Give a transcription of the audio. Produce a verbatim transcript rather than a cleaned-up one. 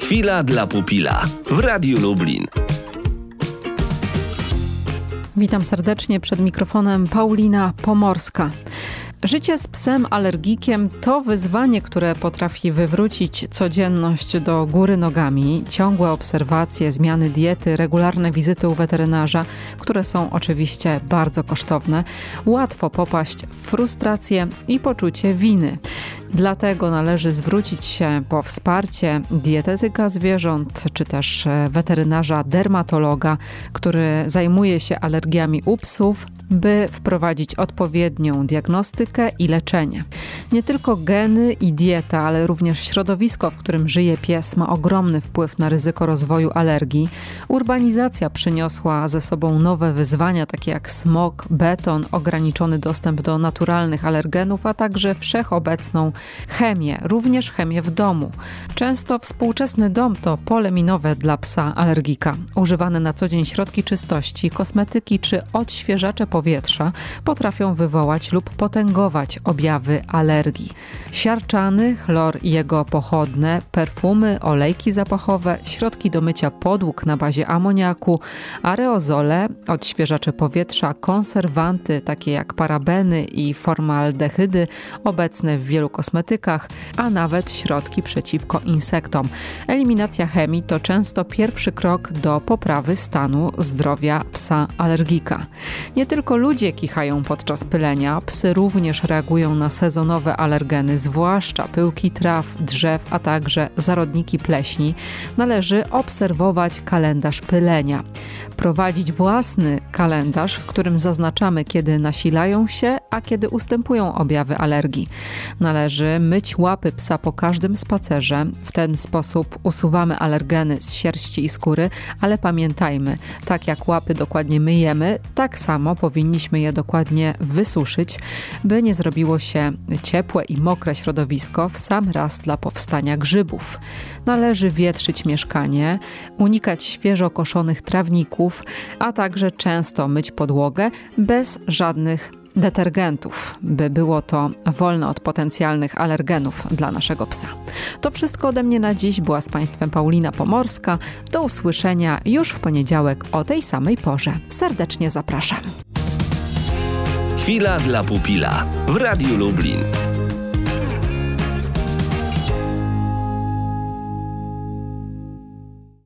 Chwila dla pupila w Radiu Lublin. Witam serdecznie, przed mikrofonem Paulina Pomorska. Życie z psem alergikiem to wyzwanie, które potrafi wywrócić codzienność do góry nogami. Ciągłe obserwacje, zmiany diety, regularne wizyty u weterynarza, które są oczywiście bardzo kosztowne. Łatwo popaść w frustrację i poczucie winy. Dlatego należy zwrócić się po wsparcie dietetyka zwierząt, czy też weterynarza dermatologa, który zajmuje się alergiami u psów, by wprowadzić odpowiednią diagnostykę i leczenie. Nie tylko geny i dieta, ale również środowisko, w którym żyje pies, ma ogromny wpływ na ryzyko rozwoju alergii. Urbanizacja przyniosła ze sobą nowe wyzwania, takie jak smog, beton, ograniczony dostęp do naturalnych alergenów, a także wszechobecną chemię, również chemię w domu. Często współczesny dom to pole minowe dla psa alergika. Używane na co dzień środki czystości, kosmetyki czy odświeżacze powietrza potrafią wywołać lub potęgować objawy alergii. Siarczany, chlor i jego pochodne, perfumy, olejki zapachowe, środki do mycia podłóg na bazie amoniaku, aerozole, odświeżacze powietrza, konserwanty takie jak parabeny i formaldehydy obecne w wielu kosmetykach, a nawet środki przeciwko insektom. Eliminacja chemii to często pierwszy krok do poprawy stanu zdrowia psa alergika. Nie tylko ludzie kichają podczas pylenia, psy również reagują na sezonowe alergeny, zwłaszcza pyłki traw, drzew, a także zarodniki pleśni. Należy obserwować kalendarz pylenia. Prowadzić własny kalendarz, w którym zaznaczamy, kiedy nasilają się, a kiedy ustępują objawy alergii. Należy myć łapy psa po każdym spacerze. W ten sposób usuwamy alergeny z sierści i skóry, ale pamiętajmy, tak jak łapy dokładnie myjemy, tak samo powinniśmy je dokładnie wysuszyć, by nie zrobiło się ciepłe i mokre środowisko w sam raz dla powstania grzybów. Należy wietrzyć mieszkanie, unikać świeżo koszonych trawników, a także często myć podłogę bez żadnych detergentów, by było to wolne od potencjalnych alergenów dla naszego psa. To wszystko ode mnie na dziś. Była z Państwem Paulina Pomorska. Do usłyszenia już w poniedziałek o tej samej porze. Serdecznie zapraszam. Chwila dla pupila w Radiu Lublin.